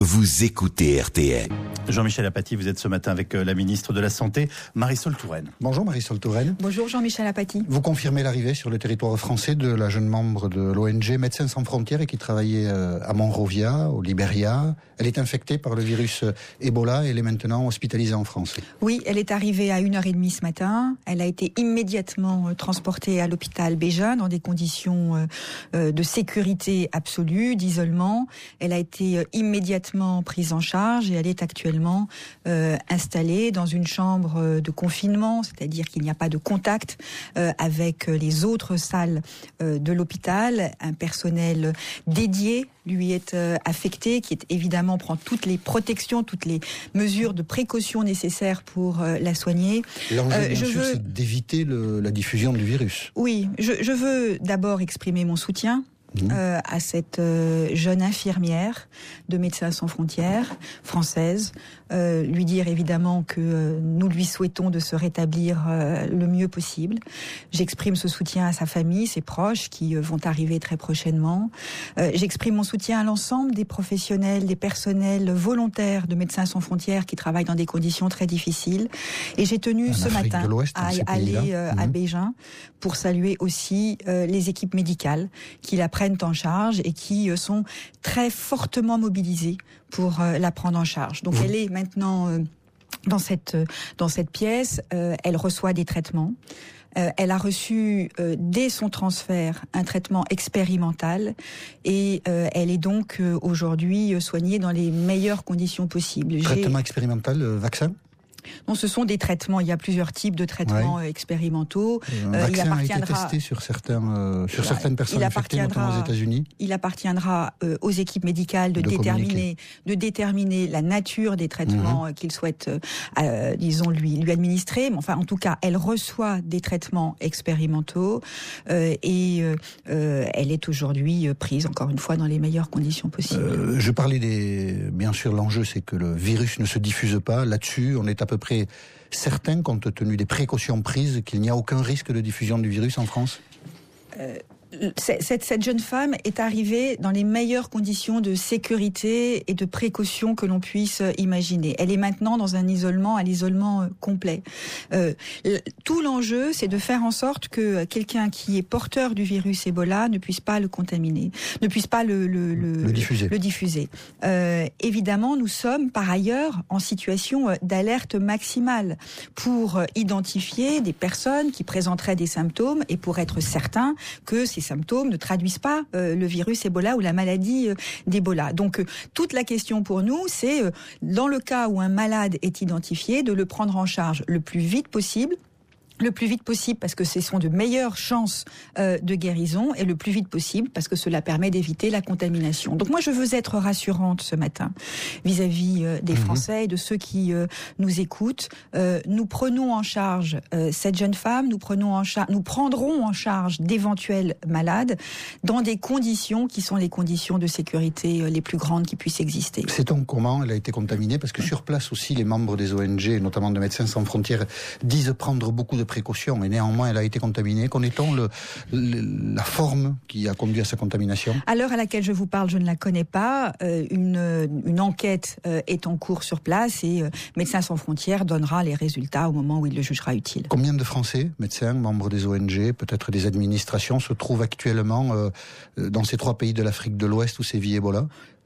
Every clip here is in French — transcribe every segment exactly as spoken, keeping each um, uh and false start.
Vous écoutez R T L. Jean-Michel Apathy, vous êtes ce matin avec la ministre de la Santé, Marisol Touraine. Bonjour Marisol Touraine. Bonjour Jean-Michel Apathy. Vous confirmez l'arrivée sur le territoire français de la jeune membre de l'O N G Médecins sans frontières et qui travaillait à Monrovia, au Libéria. Elle est infectée par le virus Ebola et elle est maintenant hospitalisée en France. Oui, elle est arrivée à une heure trente ce matin. Elle a été immédiatement transportée à l'hôpital Bégin dans des conditions de sécurité absolue, d'isolement. Elle a été immédiatement prise en charge et elle est actuellement euh, installée dans une chambre de confinement, c'est-à-dire qu'il n'y a pas de contact euh, avec les autres salles euh, de l'hôpital. Un personnel dédié lui est euh, affecté, qui est évidemment prend toutes les protections, toutes les mesures de précaution nécessaires pour euh, la soigner. L'enjeu, euh, bien je sûr, veux... c'est d'éviter le, la diffusion du virus. Oui, je, je veux d'abord exprimer mon soutien Mmh. Euh, à cette euh, jeune infirmière de Médecins sans frontières française, euh, lui dire évidemment que euh, nous lui souhaitons de se rétablir euh, le mieux possible. J'exprime ce soutien à sa famille, ses proches qui euh, vont arriver très prochainement. Euh, j'exprime mon soutien à l'ensemble des professionnels, des personnels volontaires de Médecins sans frontières qui travaillent dans des conditions très difficiles. Et j'ai tenu en ce Afrique matin à aller euh, mmh. à Bégin pour saluer aussi euh, les équipes médicales qui la prennent en charge et qui euh, sont très fortement mobilisées pour euh, la prendre en charge. Donc mmh. elle est maintenant euh, dans cette euh, dans cette pièce. Euh, elle reçoit des traitements. Euh, elle a reçu euh, dès son transfert un traitement expérimental et euh, elle est donc euh, aujourd'hui soignée dans les meilleures conditions possibles. Traitement J'ai... expérimental, euh, vaccin ? Non, ce sont des traitements. Il y a plusieurs types de traitements ouais. expérimentaux. Un euh, vaccin il appartiendra, a été testé sur certains, euh, sur certaines personnes infectées, notamment aux États-Unis. Il appartiendra euh, aux équipes médicales de, de déterminer, de déterminer la nature des traitements mmh. qu'ils souhaitent, euh, disons, lui, lui administrer. Mais enfin, en tout cas, elle reçoit des traitements expérimentaux euh, et euh, elle est aujourd'hui prise, encore une fois, dans les meilleures conditions possibles. Euh, je parlais des, bien sûr, l'enjeu, c'est que le virus ne se diffuse pas. Là-dessus, on est à peu près certain, compte tenu des précautions prises, qu'il n'y a aucun risque de diffusion du virus en France ? euh... Cette, cette jeune femme est arrivée dans les meilleures conditions de sécurité et de précaution que l'on puisse imaginer. Elle est maintenant dans un isolement, à l'isolement complet. Euh, tout l'enjeu, c'est de faire en sorte que quelqu'un qui est porteur du virus Ebola ne puisse pas le contaminer, ne puisse pas le, le, le, le diffuser. Le diffuser. Euh, évidemment, nous sommes par ailleurs en situation d'alerte maximale pour identifier des personnes qui présenteraient des symptômes et pour être certain que ces symptômes ne traduisent pas euh, le virus Ebola ou la maladie euh, d'Ebola. Donc euh, toute la question pour nous, c'est euh, dans le cas où un malade est identifié, de le prendre en charge le plus vite possible. Le plus vite possible parce que ce sont de meilleures chances euh, de guérison et le plus vite possible parce que cela permet d'éviter la contamination. Donc moi je veux être rassurante ce matin vis-à-vis euh, des mmh. Français et de ceux qui euh, nous écoutent. Euh, nous prenons en charge euh, cette jeune femme, nous prenons en charge, nous prendrons en charge d'éventuels malades dans des conditions qui sont les conditions de sécurité euh, les plus grandes qui puissent exister. Sait-on comment elle a été contaminée ? Parce que sur place aussi les membres des O N G, notamment de Médecins sans frontières, disent prendre beaucoup de précautions, mais néanmoins elle a été contaminée. Connaît-on le, le, la forme qui a conduit à sa contamination ? À l'heure à laquelle je vous parle, je ne la connais pas. Euh, une, une enquête euh, est en cours sur place et euh, Médecins sans frontières donnera les résultats au moment où il le jugera utile. Combien de Français, médecins, membres des O N G, peut-être des administrations, se trouvent actuellement euh, dans ces trois pays de l'Afrique de l'Ouest où sévit Ebola ?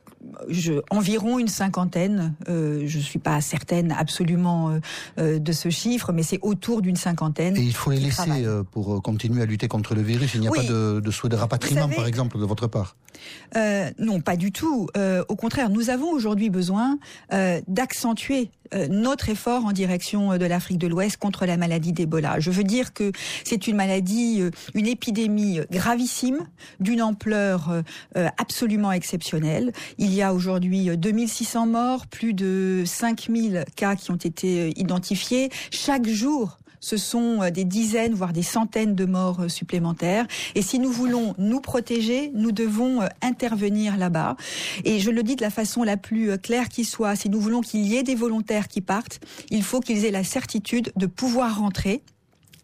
Je, environ une cinquantaine, euh, je ne suis pas certaine absolument euh, euh, de ce chiffre, mais c'est autour d'une cinquantaine. Et il faut les laisser euh, pour continuer à lutter contre le virus. Il n'y a oui. pas de, de souhait de rapatriement, savez, par exemple, de votre part ? euh, Non, pas du tout. Euh, au contraire, nous avons aujourd'hui besoin euh, d'accentuer euh, notre effort en direction de l'Afrique de l'Ouest contre la maladie d'Ebola. Je veux dire que c'est une maladie, euh, une épidémie gravissime, d'une ampleur euh, absolument exceptionnelle. Il y a aujourd'hui deux mille six cents morts, plus de cinq mille cas qui ont été identifiés. Chaque jour, ce sont des dizaines, voire des centaines de morts supplémentaires. Et si nous voulons nous protéger, nous devons intervenir là-bas. Et je le dis de la façon la plus claire qui soit, si nous voulons qu'il y ait des volontaires qui partent, il faut qu'ils aient la certitude de pouvoir rentrer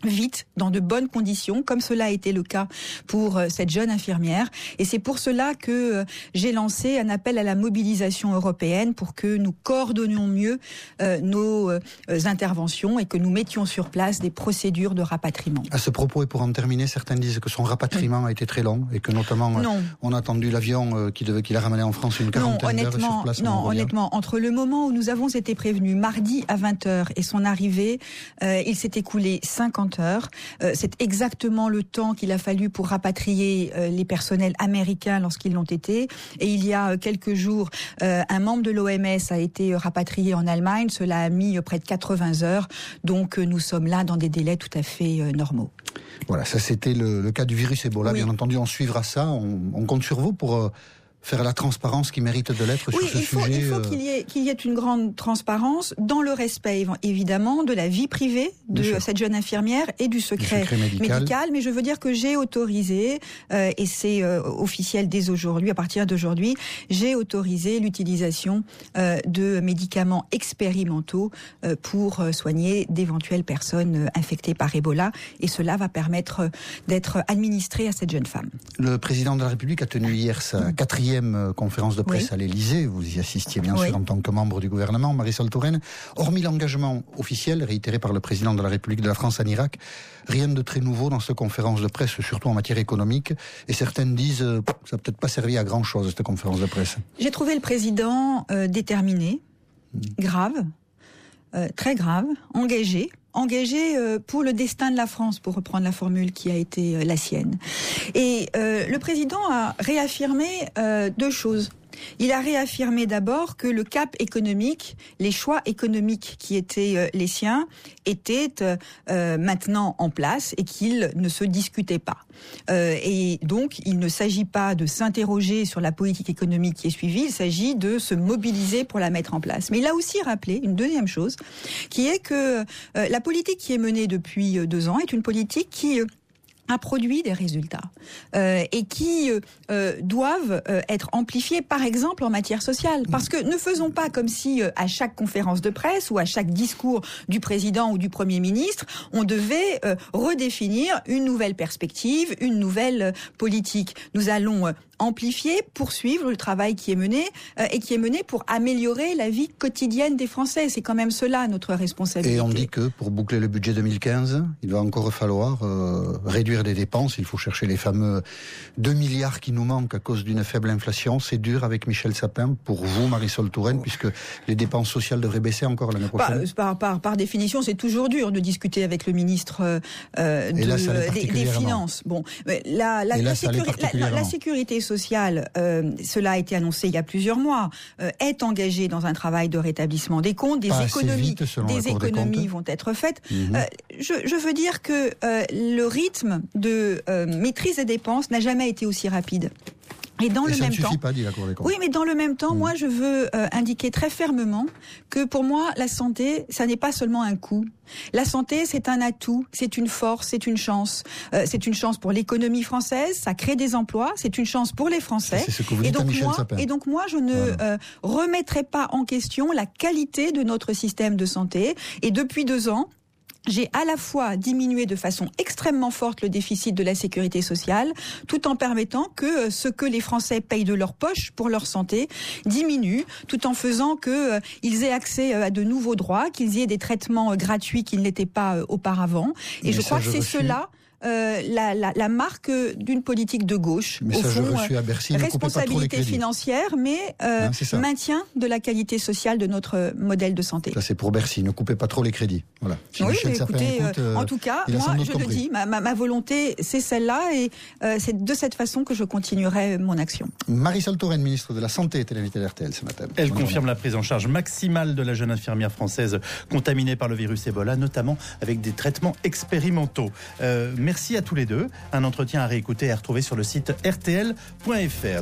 vite, dans de bonnes conditions, comme cela a été le cas pour euh, cette jeune infirmière. Et c'est pour cela que euh, j'ai lancé un appel à la mobilisation européenne pour que nous coordonnions mieux euh, nos euh, interventions et que nous mettions sur place des procédures de rapatriement. À ce propos, et pour en terminer, certains disent que son rapatriement a été très long et que notamment euh, on a attendu l'avion euh, qui, devait, qui l'a ramené en France une quarantaine d'heures sur place. Non, honnêtement, entre le moment où nous avons été prévenus, mardi à vingt heures, et son arrivée, euh, il s'est écoulé cinquante heures. Euh, c'est exactement le temps qu'il a fallu pour rapatrier euh, les personnels américains lorsqu'ils l'ont été. Et il y a euh, quelques jours, euh, un membre de l'O M S a été rapatrié en Allemagne. Cela a mis euh, près de quatre-vingts heures. Donc euh, nous sommes là dans des délais tout à fait euh, normaux. Voilà, ça c'était le, le cas du virus Ebola. Oui. Bien entendu, on suivra ça. On, on compte sur vous pour... Euh faire la transparence qui mérite de l'être oui, sur ce il faut, sujet. Il faut euh... qu'il y ait, qu'il y ait une grande transparence dans le respect, évidemment, de la vie privée de Bien cette sûr. jeune infirmière et du secret, du secret médical. médical. Mais je veux dire que j'ai autorisé, euh, et c'est euh, officiel dès aujourd'hui, à partir d'aujourd'hui, j'ai autorisé l'utilisation euh, de médicaments expérimentaux euh, pour soigner d'éventuelles personnes infectées par Ebola. Et cela va permettre d'être administré à cette jeune femme. Le président de la République a tenu hier sa quatrième conférence de presse oui. à l'Élysée. Vous y assistiez bien oui. sûr en tant que membre du gouvernement, Marisol Touraine. Hormis l'engagement officiel réitéré par le président de la République de la France en Irak, rien de très nouveau dans cette conférence de presse, surtout en matière économique. Et certaines disent euh, ça n'a peut-être pas servi à grand chose cette conférence de presse. J'ai trouvé le président euh, déterminé, mmh. grave, euh, très grave, engagé. engagé euh, pour le destin de la France, pour reprendre la formule qui a été euh, la sienne. Et euh, le président a réaffirmé euh, deux choses. Il a réaffirmé d'abord que le cap économique, les choix économiques qui étaient euh, les siens, étaient euh, maintenant en place et qu'ils ne se discutaient pas. Euh, et donc, il ne s'agit pas de s'interroger sur la politique économique qui est suivie, il s'agit de se mobiliser pour la mettre en place. Mais il a aussi rappelé une deuxième chose, qui est que euh, la politique qui est menée depuis euh, deux ans est une politique qui... Euh, a produit des résultats euh, et qui euh, doivent euh, être amplifiés, par exemple en matière sociale. Parce que ne faisons pas comme si euh, à chaque conférence de presse ou à chaque discours du président ou du Premier ministre, on devait euh, redéfinir une nouvelle perspective, une nouvelle euh, politique. Nous allons euh, amplifier, poursuivre le travail qui est mené euh, et qui est mené pour améliorer la vie quotidienne des Français. C'est quand même cela notre responsabilité. Et on dit que pour boucler le budget deux mille quinze, il va encore falloir euh, réduire des dépenses. Il faut chercher les fameux deux milliards qui nous manquent à cause d'une faible inflation. C'est dur avec Michel Sapin pour vous, Marisol Touraine, oh. puisque les dépenses sociales devraient baisser encore l'année prochaine. Par, par, par, par définition, c'est toujours dur de discuter avec le ministre euh, de, là, des, des Finances. Bon, la, la, la, sécuri- la, la sécurité sociale, euh, cela a été annoncé il y a plusieurs mois, euh, est engagée dans un travail de rétablissement des comptes, des Pas économies, vite, des économies vont être faites. Mmh. Euh, je, je veux dire que euh, le rythme de euh, maîtrise des dépenses n'a jamais été aussi rapide. Et dans Et le ça même ne suffit temps, pas, dit la Cour des comptes. Oui, mais dans le même temps, mmh. moi, je veux euh, indiquer très fermement que pour moi, la santé, ça n'est pas seulement un coût. La santé, c'est un atout, c'est une force, c'est une chance. Euh, c'est une chance pour l'économie française, ça crée des emplois, c'est une chance pour les Français. C'est ce que vous dites et donc à Michel moi, Sapin. Et donc moi, je ne voilà. euh, remettrai pas en question la qualité de notre système de santé. Et depuis deux ans, j'ai à la fois diminué de façon extrêmement forte le déficit de la sécurité sociale, tout en permettant que ce que les Français payent de leur poche pour leur santé diminue, tout en faisant que euh, ils aient accès à de nouveaux droits, qu'ils aient des traitements gratuits qui ne l'étaient pas euh, auparavant. Et Mais je crois que c'est reçu. cela... Euh, la, la, la marque d'une politique de gauche, Message au fond, reçu à Bercy, responsabilité financière, mais euh, non, maintien de la qualité sociale de notre modèle de santé. Ça c'est pour Bercy, ne coupez pas trop les crédits. Voilà. Si oui, mais Sapin écoutez, écoute, euh, en tout cas, moi je compris. le dis, ma, ma, ma volonté c'est celle-là et euh, c'est de cette façon que je continuerai mon action. Marisol Touraine, ministre de la Santé, était l'invitée d'R T L ce matin. Elle confirme la prise en charge maximale de la jeune infirmière française contaminée par le virus Ebola, notamment avec des traitements expérimentaux. Euh, Merci à tous les deux. Un entretien à réécouter et à retrouver sur le site R T L point F R.